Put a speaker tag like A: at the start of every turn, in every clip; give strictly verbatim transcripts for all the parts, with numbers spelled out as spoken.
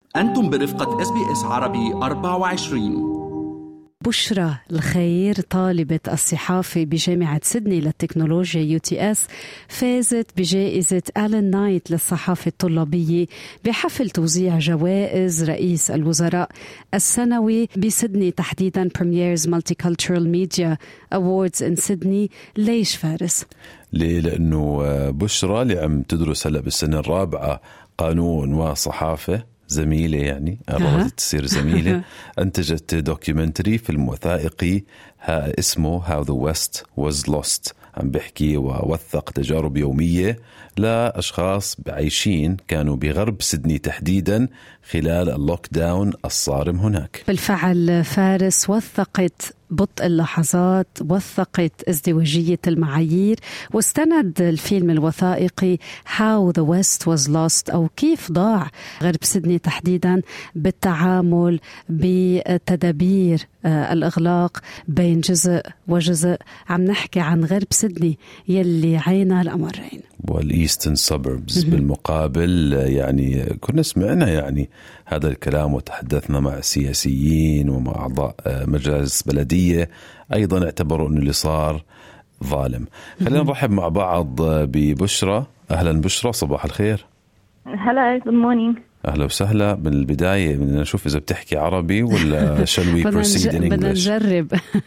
A: أنتم برفقة إس بي إس عربي أربعة وعشرين.
B: بشرى الخير طالبة الصحافة بجامعة سيدني للتكنولوجيا يو تي اس فازت بجائزة آلن نايت للصحافة الطلابية بحفل توزيع جوائز رئيس الوزراء السنوي بسيدني، تحديدا Premier's Multicultural Media Awards in Sydney. ليش فارس؟
C: ليه؟ لأنه بشرى اللي عم تدرس هلأ بالسنة الرابعة قانون وصحافة، زميلة يعني قررت تصير زميلة، أنتجت دوكيومنتري فيلم وثائقي اسمه How the West Was Lost، عم بحكي ووثق تجارب يومية لأشخاص عايشين كانوا بغرب سيدني تحديدا خلال اللوك داون الصارم هناك.
B: بالفعل فارس وثقت بطء اللحظات، وثقت ازدواجية المعايير، واستند الفيلم الوثائقي How the West Was Lost أو كيف ضاع غرب سيدني تحديدا بالتعامل بتدابير الإغلاق بين جزء وجزء. عم نحكي عن غرب سيدني يلي عينا الأمرين
C: والإيسترن سابربز بالمقابل. يعني كنا سمعنا يعني هذا الكلام وتحدثنا مع سياسيين ومع أعضاء مجالس بلدية أيضا اعتبروا أنه اللي صار ظالم. خلينا نرحب مع بعض ببشرى. أهلا بشرى، صباح الخير.
D: هلا، good morning.
C: أهلا وسهلا. من البداية بدنا نشوف إذا بتحكي عربي ولا shall we proceed in English؟
B: بدنا نجرب.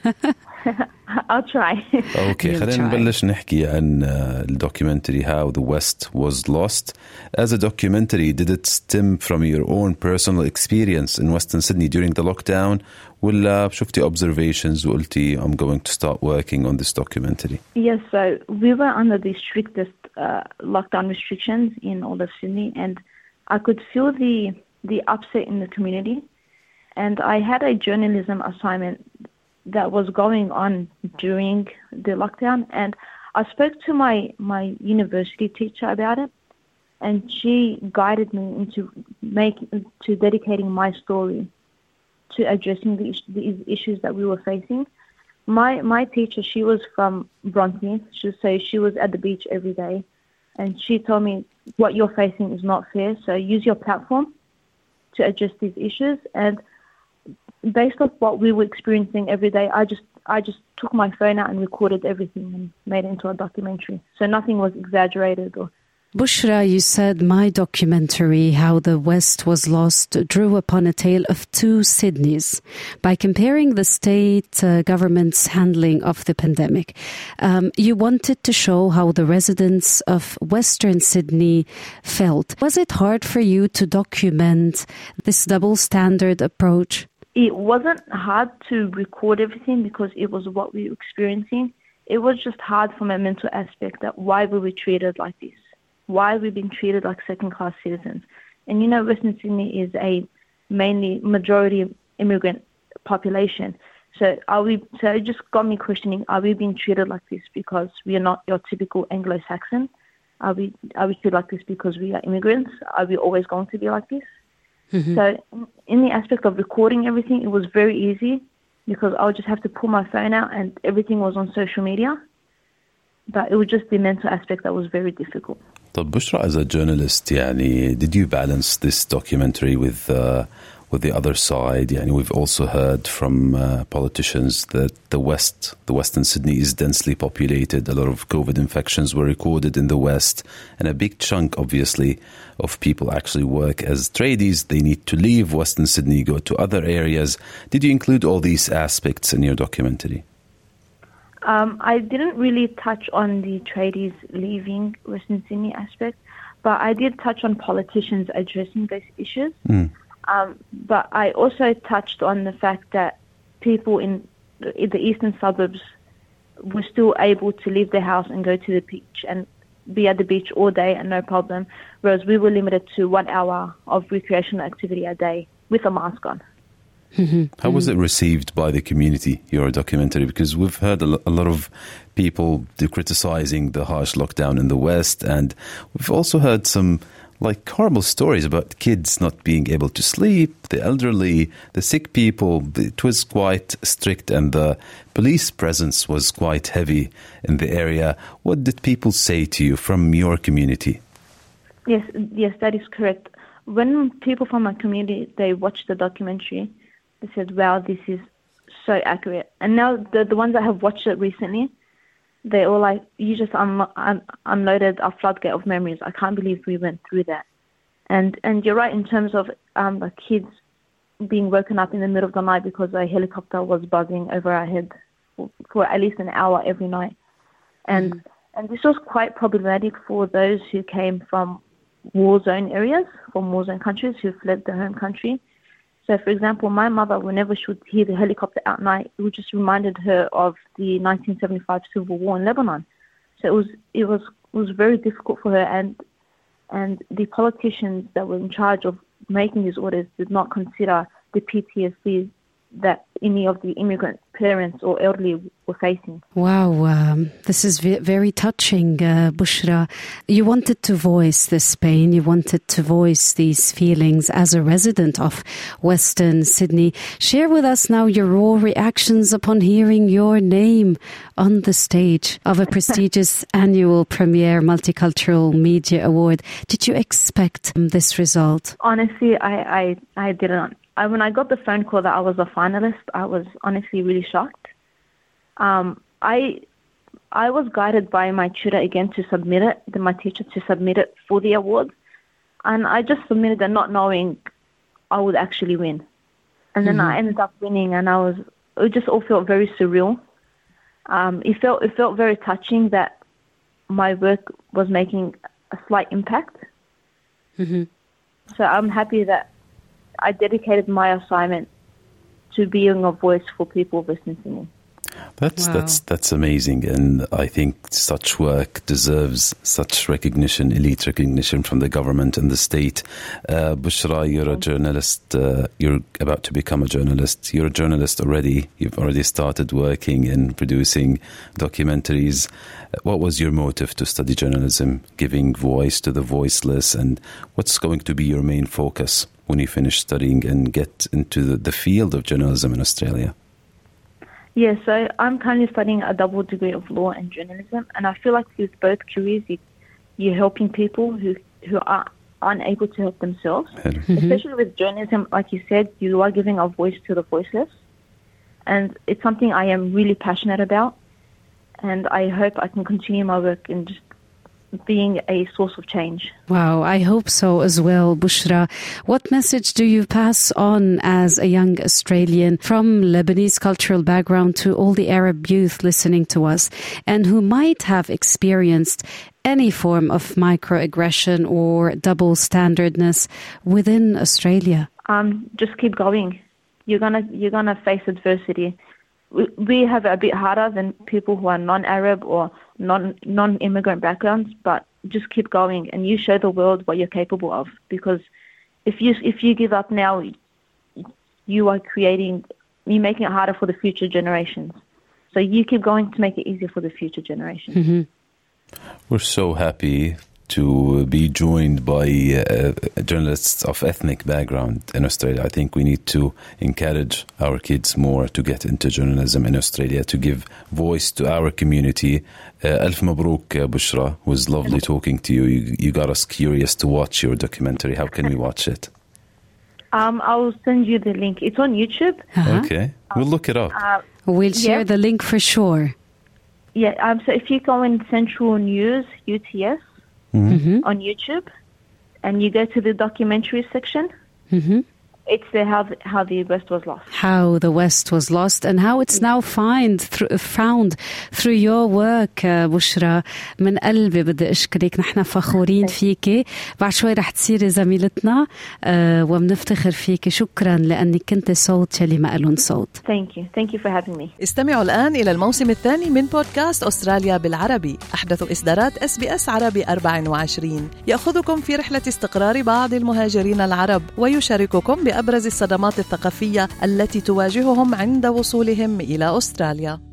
D: I'll try.
C: أوكي، خلينا نبلش نحكي عن الدوكيومنتري How the West Was Lost. As a documentary, did it stem from your own personal experience in Western Sydney during the lockdown ولا شفتي observations وقلتي I'm going to start working on this documentary?
D: Yes, so we were under the strictest uh, lockdown restrictions in all of Sydney, and I could feel the the upset in the community, and I had a journalism assignment that was going on during the lockdown, and I spoke to my, my university teacher about it, and she guided me into making to dedicating my story to addressing the, these issues that we were facing. My my teacher, she was from Bronte, so she was at the beach every day, and she told me what you're facing is not fair, so use your platform to address these issues. And based on what we were experiencing every day, I just I just took my phone out and recorded everything and made it into a documentary. So nothing was exaggerated or.
B: Bushra, you said my documentary, How the West Was Lost, drew upon a tale of two Sydneys by comparing the state uh, government's handling of the pandemic. Um, you wanted to show how the residents of Western Sydney felt. Was it hard for you to document this double standard approach?
D: It wasn't hard to record everything because it was what we were experiencing. It was just hard from a mental aspect that why we were treated like this. Why we've been treated like second-class citizens. And you know, Western Sydney is a mainly majority immigrant population. So are we? So it just got me questioning: are we being treated like this because we are not your typical Anglo-Saxon? Are we? Are we treated like this because we are immigrants? Are we always going to be like this? Mm-hmm. So in the aspect of recording everything, it was very easy because I would just have to pull my phone out and everything was on social media. But it was just the mental aspect that was very difficult.
C: طب بشرى, as a journalist, يعني, did you balance this documentary with uh, with the other side? يعني, we've also heard from uh, politicians that the West, the Western Sydney is densely populated. A lot of COVID infections were recorded in the West, and a big chunk, obviously, of people actually work as tradies. They need to leave Western Sydney, go to other areas. Did you include all these aspects in your documentary?
D: Um, I didn't really touch on the tradies leaving Western Sydney aspect, but I did touch on politicians addressing those issues. Mm. Um, but I also touched on the fact that people in the, in the eastern suburbs were still able to leave their house and go to the beach and be at the beach all day and no problem, whereas we were limited to one hour of recreational activity a day with a mask on.
C: Mm-hmm. How was it received by the community, your documentary? Because we've heard a, lo- a lot of people criticizing the harsh lockdown in the West, and we've also heard some like horrible stories about kids not being able to sleep, the elderly, the sick people. It was quite strict, and the police presence was quite heavy in the area. What did people say to you from your community?
D: Yes, yes, that is correct. when people from my community, they watched the documentary, they said, wow, this is so accurate. And now the, the ones that have watched it recently, they're all like, you just un- un- unloaded a floodgate of memories. I can't believe we went through that. And and you're right in terms of um, the kids being woken up in the middle of the night because a helicopter was buzzing over our head for, for at least an hour every night. And mm. and this was quite problematic for those who came from war zone areas, from war zone countries, who fled their home country. So, for example, my mother, whenever she would hear the helicopter at night, it would just reminded her of the nineteen seventy-five civil war in Lebanon. So it was it was it was very difficult for her, and and the politicians that were in charge of making these orders did not consider the P T S D that any of the immigrant parents or elderly were facing.
B: Wow, um, this is v- very touching, uh, Bushra. You wanted to voice this pain, you wanted to voice these feelings as a resident of Western Sydney. Share with us now your raw reactions upon hearing your name on the stage of a prestigious annual premiere Multicultural Media Award. Did you expect um, this result?
D: Honestly, I, I, I didn't. I, when I got the phone call that I was a finalist, I was honestly really shocked. Um, I I was guided by my tutor again to submit it, then my teacher to submit it for the award. And I just submitted it not knowing I would actually win. And then mm-hmm. I ended up winning, and I was, it just all felt very surreal. Um, it felt it felt very touching that my work was making a slight impact. Mm-hmm. So I'm happy that I dedicated my assignment to being a voice for people of Western Sydney.
C: That's
B: wow.
C: that's that's amazing, and I think such work deserves such recognition, elite recognition from the government and the state. Uh, Bushra, you're a journalist. Uh, you're about to become a journalist. You're a journalist already. You've already started working and producing documentaries. What was your motive to study journalism, giving voice to the voiceless, and what's going to be your main focus when you finish studying and get into the, the field of journalism in Australia?
D: Yeah, so I'm currently studying a double degree of law and journalism, and I feel like with both careers, you, you're helping people who, who are unable to help themselves. Mm-hmm. Especially with journalism, like you said, you are giving a voice to the voiceless, and it's something I am really passionate about, and I hope I can continue my work in just being a source of change.
B: Wow, I hope so as well, Bushra. What message do you pass on as a young Australian from Lebanese cultural background to all the Arab youth listening to us and who might have experienced any form of microaggression or double standardness within Australia?
D: Um, just keep going. You're gonna you're gonna face adversity. We, we have it a bit harder than people who are non-Arab or non non-immigrant backgrounds, but just keep going and you show the world what you're capable of. Because if you if you give up now, you are creating, you're making it harder for the future generations. So you keep going to make it easier for the future generations.
B: Mm-hmm.
C: We're so happy to be joined by uh, journalists of ethnic background in Australia. I think we need to encourage our kids more to get into journalism in Australia, to give voice to our community. Uh, Alf Mabruk, uh, Bushra. It was lovely talking to you. you. You got us curious to watch your documentary. How can we watch it?
D: Um, I'll send you the link. It's on YouTube.
B: Uh-huh.
C: Okay, we'll look it up.
D: Uh,
B: we'll share
D: yeah.
B: the link for sure.
D: Yeah, um, so if you go in Central News, U T S, mm-hmm. on YouTube, and you go to the documentary section, mm-hmm. it's the how, the how the West was lost.
B: How the West was lost and how it's now find, through, found through your work, uh, Bushra. من قلبي بدي أشكرك. نحن فخورين فيك. بعد شوي رح تصيري زميلتنا uh, وبنفتخر فيك. شكرا لأنك كنت صوت يلي ما قالون صوت.
D: Thank you. Thank you for having me.
E: استمعوا الآن إلى الموسم الثاني من بودكاست أستراليا بالعربي. أحدث إصدارات إس بي إس عربي أربعة وعشرين يأخذكم في رحلة استقرار بعض المهاجرين العرب ويشارككم بأبرز الصدمات الثقافية التي تواجههم عند وصولهم إلى أستراليا.